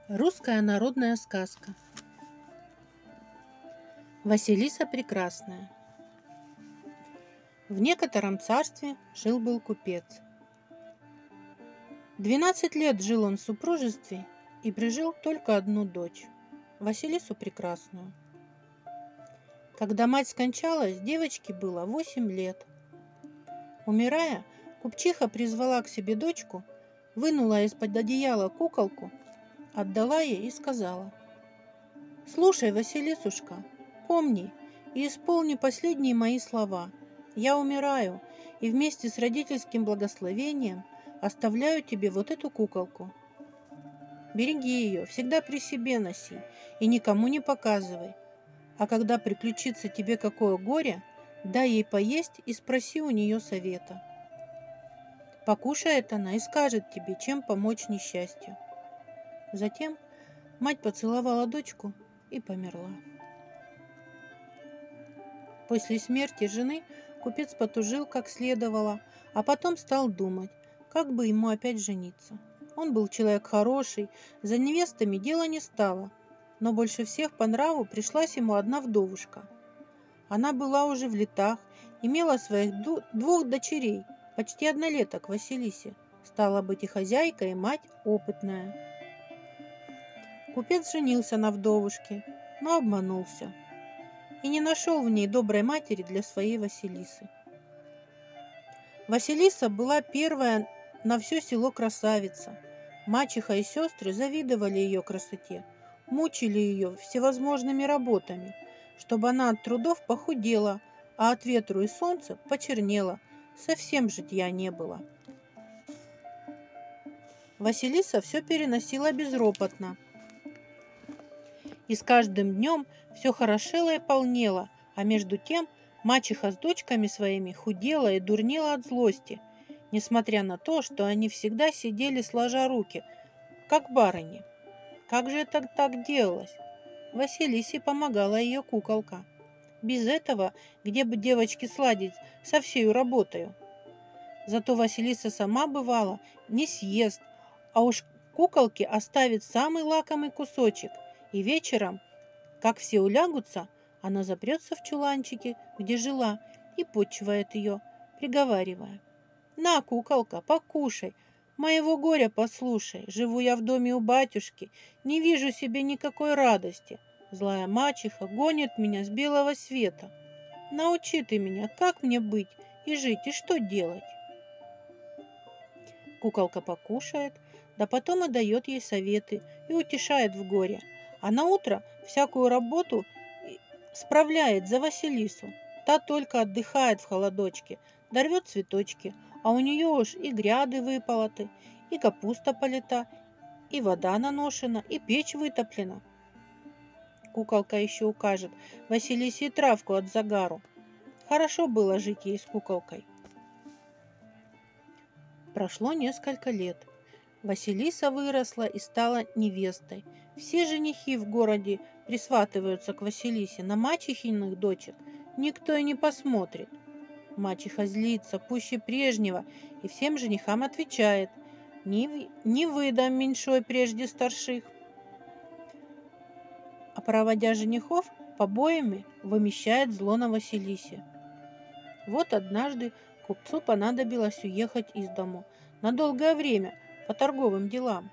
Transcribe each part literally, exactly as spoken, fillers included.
Русская народная сказка. Василиса Прекрасная. В некотором царстве жил-был купец. Двенадцать лет жил он в супружестве и прижил только одну дочь, Василису Прекрасную. Когда мать скончалась, девочке было восемь лет. Умирая, купчиха призвала к себе дочку, вынула из-под одеяла куколку, отдала ей и сказала: «Слушай, Василисушка, помни и исполни последние мои слова. Я умираю и вместе с родительским благословением оставляю тебе вот эту куколку. Береги ее, всегда при себе носи и никому не показывай. А когда приключится тебе какое горе, дай ей поесть и спроси у нее совета. Покушает она и скажет тебе, чем помочь несчастью». Затем мать поцеловала дочку и померла. После смерти жены купец потужил как следовало, а потом стал думать, как бы ему опять жениться. Он был человек хороший, за невестами дело не стало, но больше всех по нраву пришлась ему одна вдовушка. Она была уже в летах, имела своих двух дочерей, почти однолеток Василисе, стала быть и хозяйка, и мать опытная. Купец женился на вдовушке, но обманулся и не нашел в ней доброй матери для своей Василисы. Василиса была первая на все село красавица. Мачеха и сестры завидовали ее красоте, мучили ее всевозможными работами, чтобы она от трудов похудела, а от ветру и солнца почернела, совсем житья не было. Василиса все переносила безропотно, и с каждым днем все хорошело и полнело, а между тем мачеха с дочками своими худела и дурнела от злости, несмотря на то, что они всегда сидели сложа руки, как барыни. Как же это так делалось? Василисе помогала ее куколка. Без этого где бы девочке сладить со всею работою? Зато Василиса сама, бывала, не съест, а уж куколке оставит самый лакомый кусочек, и вечером, как все улягутся, она запрется в чуланчике, где жила, и почивает ее, приговаривая: «На, куколка, покушай, моего горя послушай, живу я в доме у батюшки, не вижу себе никакой радости. Злая мачеха гонит меня с белого света. Научи ты меня, как мне быть и жить, и что делать». Куколка покушает, да потом и дает ей советы и утешает в горе, а на утро всякую работу справляет за Василису. Та только отдыхает в холодочке, да рвет цветочки, а у нее уж и гряды выполоты, и капуста полита, и вода наношена, и печь вытоплена. Куколка еще укажет Василисе травку от загару. Хорошо было жить ей с куколкой. Прошло несколько лет. Василиса выросла и стала невестой. Все женихи в городе присватываются к Василисе, на мачехиных дочек никто и не посмотрит. Мачеха злится пуще прежнего и всем женихам отвечает: «Не, не выдам меньшой прежде старших». А проводя женихов, побоями вымещает зло на Василисе. Вот однажды купцу понадобилось уехать из дому на долгое время по торговым делам.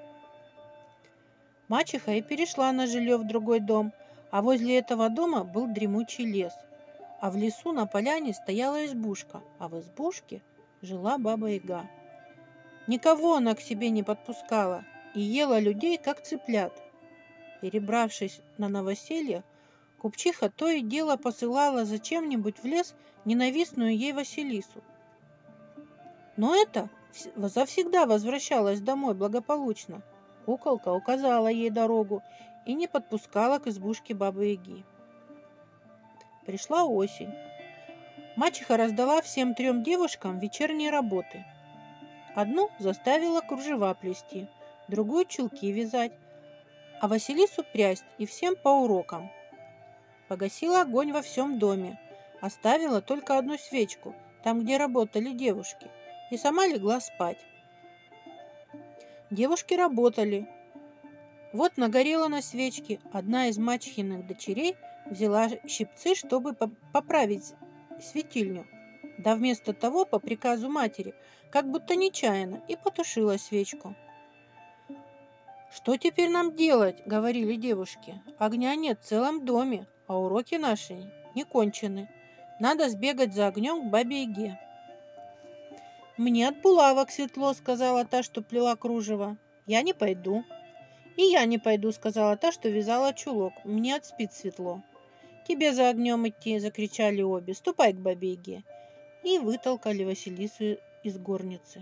Мачеха и перешла на жилье в другой дом, а возле этого дома был дремучий лес. А в лесу на поляне стояла избушка, а в избушке жила Баба-Яга. Никого она к себе не подпускала и ела людей, как цыплят. Перебравшись на новоселье, купчиха то и дело посылала зачем-нибудь в лес ненавистную ей Василису. Но это завсегда возвращалась домой благополучно. Куколка указала ей дорогу и не подпускала к избушке Бабы-Яги. Пришла осень. Мачеха раздала всем трем девушкам вечерние работы. Одну заставила кружева плести, другую чулки вязать, а Василису прясть и всем по урокам. Погасила огонь во всем доме, оставила только одну свечку там, где работали девушки, и сама легла спать. Девушки работали, Вот нагорела на свечке. Одна из мачехиных дочерей взяла щипцы, чтобы поправить светильню. Да вместо того, по приказу матери, как будто нечаянно, и потушила свечку. «Что теперь нам делать?» — говорили девушки. «Огня нет в целом доме, а уроки наши не кончены. Надо сбегать за огнем к бабе-яге». «Мне от булавок светло», — сказала та, что плела кружево. «Я не пойду». «И я не пойду», — сказала та, что вязала чулок. «Мне от спиц светло». «Тебе за огнем идти», — закричали обе. «Ступай к бабе-яге». И вытолкали Василису из горницы.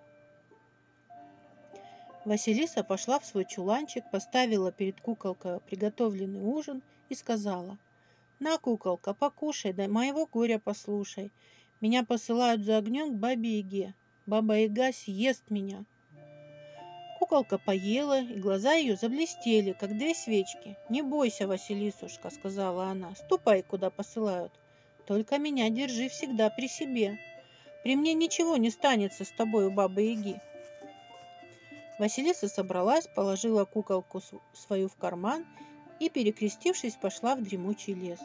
Василиса пошла в свой чуланчик, поставила перед куколкой приготовленный ужин и сказала: «На, куколка, покушай, да моего горя послушай. Меня посылают за огнем к бабе-яге. Баба-яга съест меня». Куколка поела, и глаза ее заблестели, как две свечки. «Не бойся, Василисушка», — сказала она, — «ступай, куда посылают. Только меня держи всегда при себе. При мне ничего не станется с тобой у бабы-яги». Василиса собралась, положила куколку свою в карман и, перекрестившись, пошла в дремучий лес.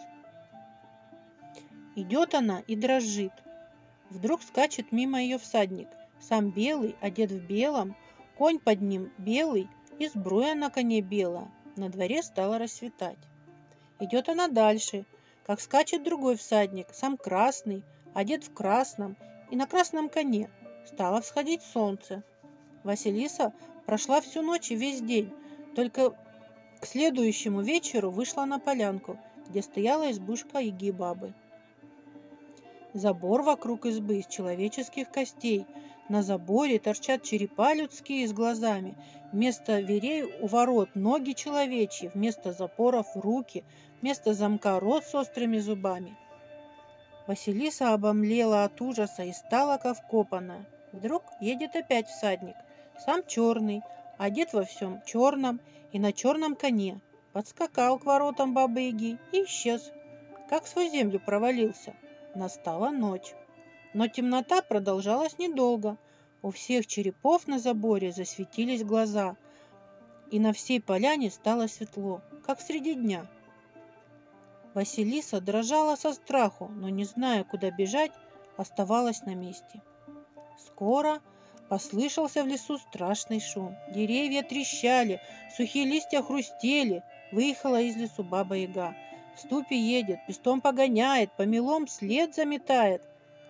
Идет она и дрожит. Вдруг скачет мимо ее всадник, сам белый, одет в белом, конь под ним белый и сбруя на коне белая. На дворе стало рассветать. Идет она дальше, как скачет другой всадник, сам красный, одет в красном и на красном коне. Стало всходить солнце. Василиса прошла всю ночь и весь день, только к следующему вечеру вышла на полянку, где стояла избушка яги-бабы. Забор вокруг избы из человеческих костей. На заборе торчат черепа людские с глазами. Вместо дверей у ворот ноги человечьи, вместо запоров руки, вместо замка рот с острыми зубами. Василиса обомлела от ужаса и стала как вкопанная. Вдруг едет опять всадник, сам черный, одет во всем черном и на черном коне. Подскакал к воротам бабы-яги и исчез, как сквозь землю провалился. Настала ночь. Но темнота продолжалась недолго. У всех черепов на заборе засветились глаза, и на всей поляне стало светло, как среди дня. Василиса дрожала со страху, но, не зная, куда бежать, оставалась на месте. Скоро послышался в лесу страшный шум. Деревья трещали, сухие листья хрустели. Выехала из лесу баба-яга. В ступе едет, пестом погоняет, по мелом след заметает.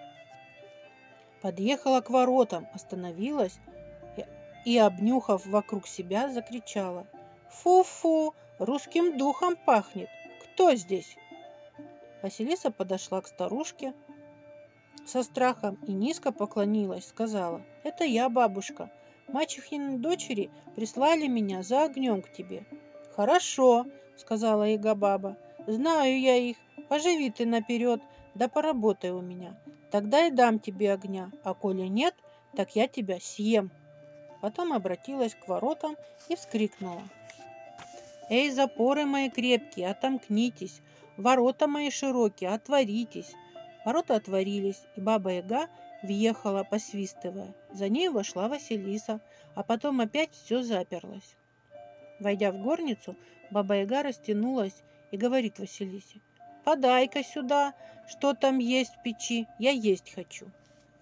Подъехала к воротам, остановилась и, и, обнюхав вокруг себя, закричала: «Фу-фу, русским духом пахнет! Кто здесь?» Василиса подошла к старушке со страхом и низко поклонилась, сказала: «Это я, бабушка. Мачехины дочери прислали меня за огнем к тебе». «Хорошо», — сказала яга-баба, — «знаю я их. Поживи ты наперед, да поработай у меня. Тогда и дам тебе огня, а коли нет, так я тебя съем». Потом обратилась к воротам и вскрикнула: «Эй, запоры мои крепкие, отомкнитесь! Ворота мои широкие, отворитесь!» Ворота отворились, и баба-яга въехала, посвистывая. За ней вошла Василиса, а потом опять все заперлось. Войдя в горницу, баба-яга растянулась и говорит Василисе: «Подай-ка сюда, что там есть в печи, я есть хочу».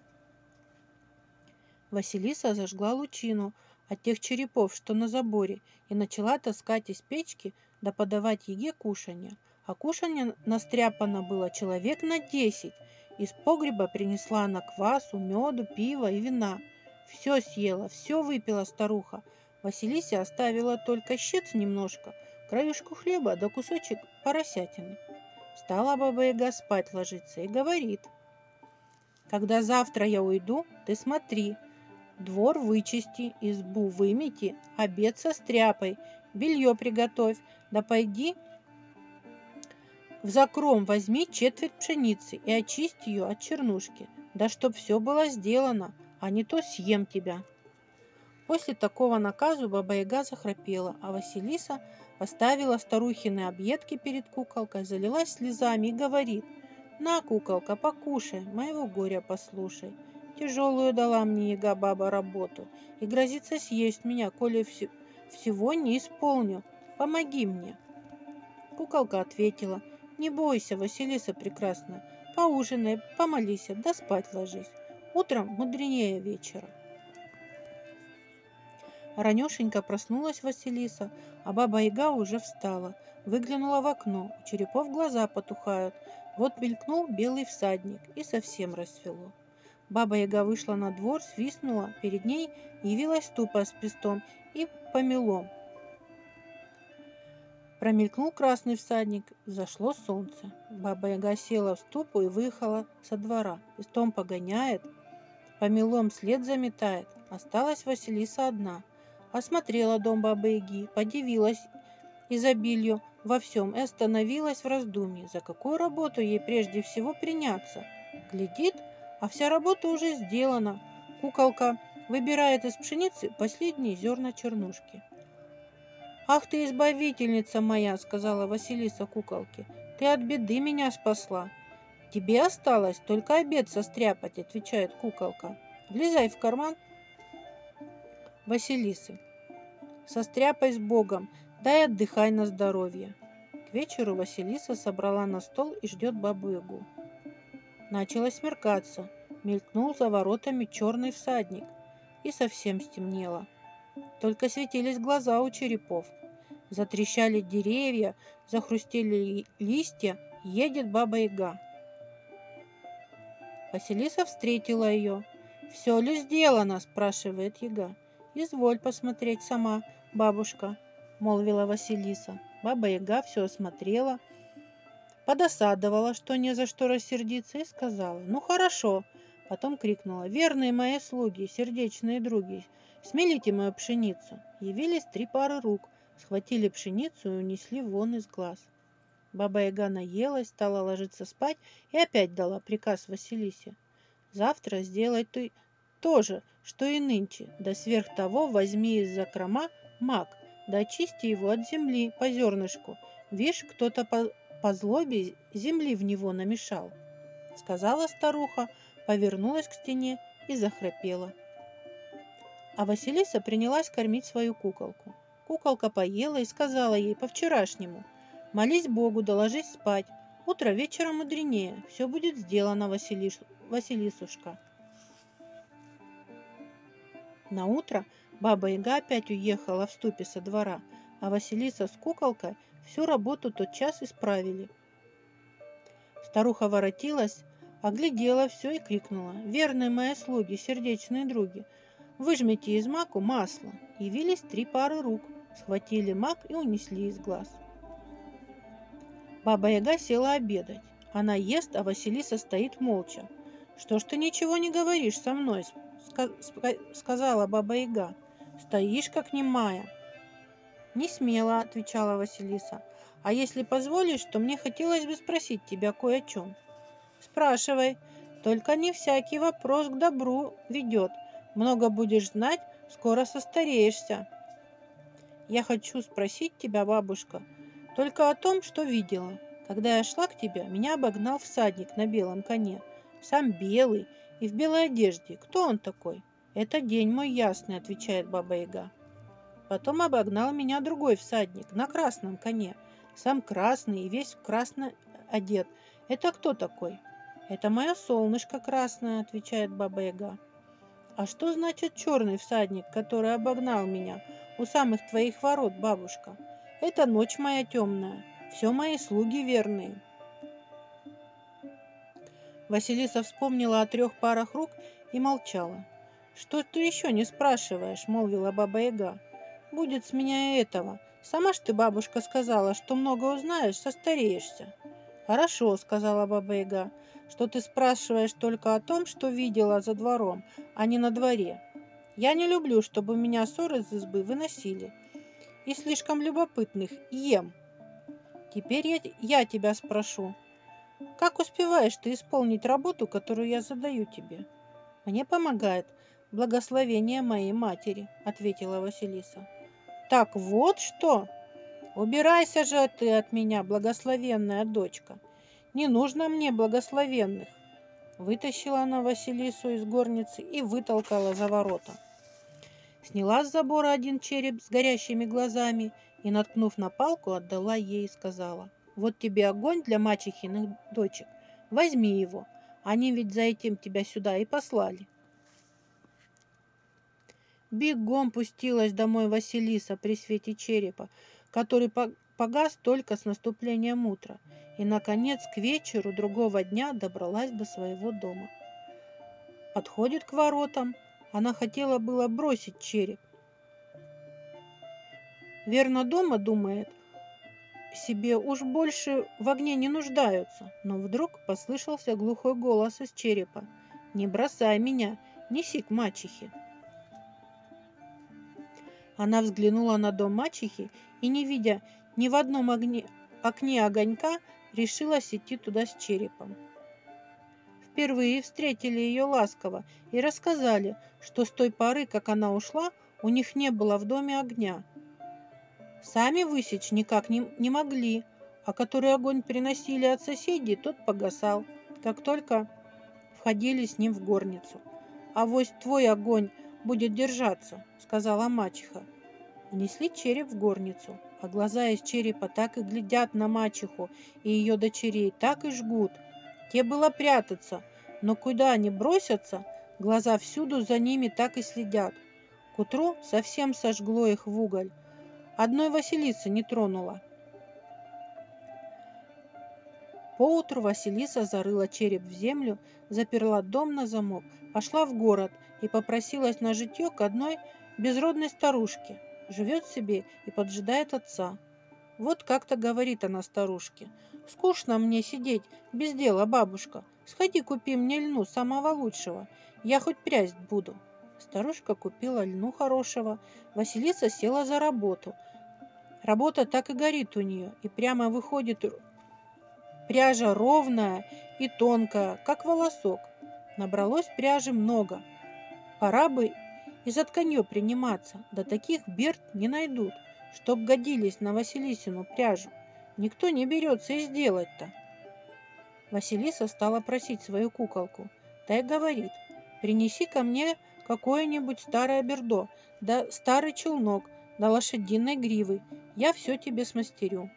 Василиса зажгла лучину от тех черепов, что на заборе, и начала таскать из печки да подавать яге кушанье. А кушанье настряпано было человек на десять. Из погреба принесла она квасу, меду, пива и вина. Все съела, все выпила старуха. Василисе оставила только щец немножко, краюшку хлеба да кусочек поросятины. Стала баба-яга спать ложиться и говорит: «Когда завтра я уйду, ты смотри, двор вычисти, избу вымети, обед состряпай, белье приготовь, да пойди в закром возьми четверть пшеницы и очисти ее от чернушки, да чтоб все было сделано, а не то съем тебя». После такого наказу баба-яга захрапела, а Василиса поставила старухины объедки перед куколкой, залилась слезами и говорит: «На, куколка, покушай, моего горя послушай. Тяжелую дала мне яга-баба работу и грозится съесть меня, коли все, всего не исполню. Помоги мне. Куколка ответила: не бойся, Василиса прекрасная, поужинай, помолись, да спать ложись. Утром мудренее вечера. Ранешенько проснулась Василиса, а Баба-Яга уже встала, выглянула в окно, у черепов глаза потухают. Вот мелькнул белый всадник, и совсем рассвело. Баба-Яга вышла на двор, свистнула, перед ней явилась ступа с пестом и помелом. Промелькнул красный всадник, зашло солнце. Баба-Яга села в ступу и выехала со двора. Пестом погоняет, помелом след заметает. Осталась Василиса одна. Осмотрела дом Бабы-Яги, подивилась изобилию во всем и остановилась в раздумье, за какую работу ей прежде всего приняться. Глядит, а вся работа уже сделана. Куколка выбирает из пшеницы последние зерна чернушки. «Ах ты, избавительница моя!» — сказала Василиса куколке. «Ты от беды меня спасла!» «Тебе осталось только обед состряпать», — отвечает куколка. «Влезай в карман Василисы. Состряпай с Богом, дай отдыхай на здоровье». К вечеру Василиса собрала на стол и ждет Бабу-Ягу. Начало смеркаться, мелькнул за воротами черный всадник, и совсем стемнело. Только светились глаза у черепов. Затрещали деревья, захрустели листья, едет Баба-Яга. Василиса встретила ее. «Все ли сделано?» – спрашивает Яга. «Изволь посмотреть сама, бабушка», – молвила Василиса. Баба-Яга все осмотрела, подосадовала, что не за что рассердиться, и сказала: «Ну хорошо». Потом крикнула: «Верные мои слуги, сердечные други, смелите мою пшеницу». Явились три пары рук, схватили пшеницу и унесли вон из глаз. Баба-Яга наелась, стала ложиться спать и опять дала приказ Василисе: «Завтра сделай ты то же, что и нынче, да сверх того возьми из закрома мак, да очисти его от земли по зернышку. Вишь, кто-то по, по злобе земли в него намешал». Сказала старуха, повернулась к стене и захрапела. А Василиса принялась кормить свою куколку. Куколка поела и сказала ей по-вчерашнему: «Молись Богу, да ложись спать. Утро вечера мудренее. Все будет сделано, Василиш... Василисушка». На утро Баба-Яга опять уехала в ступе со двора, а Василиса с куколкой всю работу тотчас исправили. Старуха воротилась, оглядела все и крикнула: «Верные мои слуги, сердечные други, выжмите из маку масло». Явились три пары рук, схватили мак и унесли из глаз. Баба-Яга села обедать. Она ест, а Василиса стоит молча. «Что ж ты ничего не говоришь со мной?» — сказала Баба-Яга. «Стоишь, как немая». «Не смела», — отвечала Василиса. «А если позволишь, то мне хотелось бы спросить тебя кое о чем». «Спрашивай, только не всякий вопрос к добру ведет. Много будешь знать, скоро состареешься». «Я хочу спросить тебя, бабушка, только о том, что видела. Когда я шла к тебе, меня обогнал всадник на белом коне, сам белый и в белой одежде. Кто он такой?» «Это день мой ясный», — отвечает Баба-Яга. «Потом обогнал меня другой всадник на красном коне, сам красный и весь в красно одет. Это кто такой?» «Это мое солнышко красное», — отвечает Баба-Яга. «А что значит черный всадник, который обогнал меня у самых твоих ворот, бабушка?» «Это ночь моя темная, все мои слуги верные». Василиса вспомнила о трех парах рук и молчала. «Что ты еще не спрашиваешь?» — молвила Баба-Яга. «Будет с меня и этого. Сама ж ты, бабушка, сказала, что много узнаешь, состареешься». «Хорошо», — сказала Баба-Яга, «что ты спрашиваешь только о том, что видела за двором, а не на дворе. Я не люблю, чтобы меня ссоры из избы выносили, и слишком любопытных ем. Теперь я, я тебя спрошу, как успеваешь ты исполнить работу, которую я задаю тебе?» «Мне помогает благословение моей матери», — ответила Василиса. «Так вот что! Убирайся же ты от меня, благословенная дочка! Не нужно мне благословенных!» Вытащила она Василису из горницы и вытолкала за ворота. сняла с забора один череп с горящими глазами и, наткнув на палку, отдала ей и сказала: «Вот тебе огонь для мачехиных дочек, возьми его, они ведь за этим тебя сюда и послали». Бегом пустилась домой Василиса при свете черепа, который погас только с наступлением утра, и, наконец, к вечеру другого дня добралась до своего дома. Подходит к воротам, она хотела было бросить череп. Верно, дома, думает себе, уж больше в огне не нуждаются, но вдруг послышался глухой голос из черепа: «Не бросай меня, неси к мачехе». Она взглянула на дом мачехи и, не видя ни в одном огне, окне огонька, решилась идти туда с черепом. Впервые встретили ее ласково и рассказали, что с той поры, как она ушла, у них не было в доме огня. Сами высечь никак не, не могли, а который огонь приносили от соседей, тот погасал, как только входили с ним в горницу. «Авось твой огонь будет держаться», — сказала мачеха. Внесли череп в горницу, а глаза из черепа так и глядят на мачеху и ее дочерей, так и жгут. Те было прятаться, но куда они бросятся, глаза всюду за ними так и следят. К утру совсем сожгло их в уголь. Одной Василисы не тронула. Поутру Василиса зарыла череп в землю, заперла дом на замок, пошла в город и попросилась на житье к одной безродной старушке. Живет себе и поджидает отца. Вот как-то говорит она старушке: «Скучно мне сидеть без дела, бабушка. Сходи, купи мне льну самого лучшего. Я хоть прясть буду». Старушка купила льну хорошего. Василиса села за работу. Работа так и горит у нее, и прямо выходит пряжа ровная и тонкая, как волосок. Набралось пряжи много. Пора бы и за тканье приниматься, да таких берд не найдут, чтоб годились на Василисину пряжу. Никто не берется и сделать-то. Василиса стала просить свою куколку. Та и говорит: «Принеси ко мне какое-нибудь старое бердо, да старый челнок, да лошадиной гривы. Я все тебе смастерю».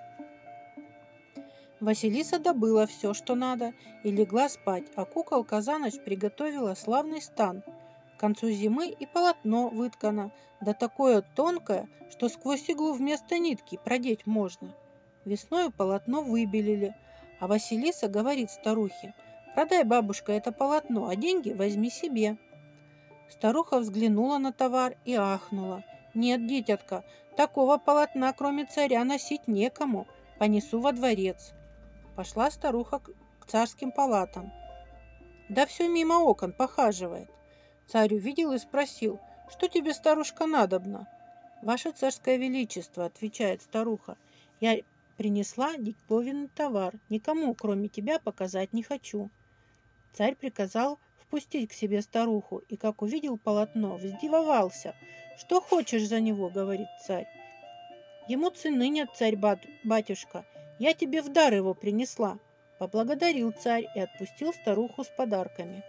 Василиса добыла все, что надо, и легла спать, а куколка за ночь приготовила славный стан. К концу зимы и полотно выткано, да такое тонкое, что сквозь иглу вместо нитки продеть можно. Весною полотно выбелили, а Василиса говорит старухе: «Продай, бабушка, это полотно, а деньги возьми себе». Старуха взглянула на товар и ахнула: «Нет, дитятка, такого полотна, кроме царя, носить некому, понесу во дворец». Пошла старуха к царским палатам. Да все мимо окон похаживает. Царь увидел и спросил: «Что тебе, старушка, надобно?» «Ваше царское величество», — отвечает старуха, — «я принесла диковинный товар, никому, кроме тебя, показать не хочу». Царь приказал впустить к себе старуху, и, как увидел полотно, вздивовался. «Что хочешь за него?» — говорит царь. «Ему цены нет, царь-батюшка, я тебе в дар его принесла». Поблагодарил царь и отпустил старуху с подарками.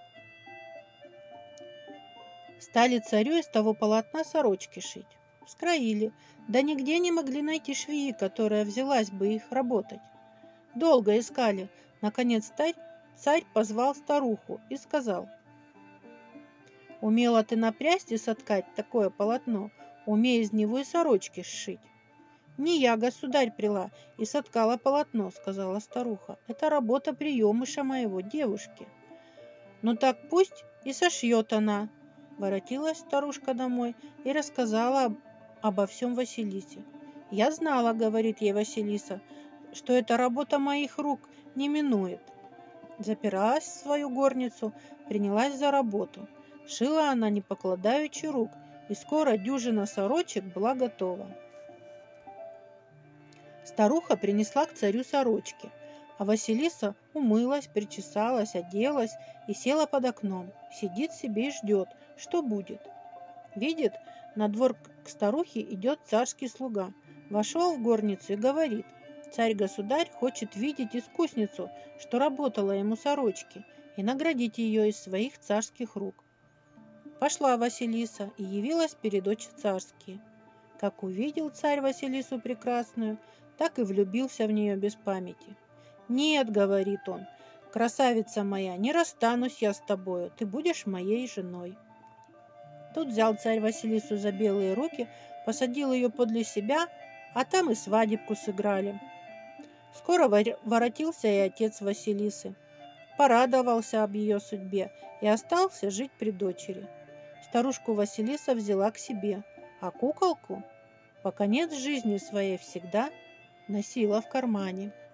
Стали царю из того полотна сорочки шить. Скроили, да нигде не могли найти швеи, которая взялась бы их работать. Долго искали. Наконец царь, царь позвал старуху и сказал: «Умела ты напрясть и соткать такое полотно, умей из него и сорочки сшить». «Не я, государь, прила и соткала полотно», — сказала старуха. «Это работа приемыша моего, девушки». «Ну так пусть и сошьет она». Воротилась старушка домой и рассказала об, обо всем Василисе. «Я знала, — говорит ей Василиса, — что эта работа моих рук не минует». Запиралась в свою горницу, принялась за работу. Шила она, не покладаючи рук, и скоро дюжина сорочек была готова. Старуха принесла к царю сорочки, а Василиса умылась, причесалась, оделась и села под окном. Сидит себе и ждет, что будет. Видит, на двор к старухе идет царский слуга. Вошел в горницу и говорит: «Царь-государь хочет видеть искусницу, что работала ему сорочки, и наградить ее из своих царских рук». Пошла Василиса и явилась перед очи царские. Как увидел царь Василису прекрасную, так и влюбился в нее без памяти. «Нет, — говорит он, — красавица моя, не расстанусь я с тобою, ты будешь моей женой». Тут взял царь Василису за белые руки, посадил ее подле себя, а там и свадебку сыграли. Скоро воротился и отец Василисы, порадовался об ее судьбе и остался жить при дочери. Старушку Василиса взяла к себе, а куколку по конец жизни своей всегда носила в кармане.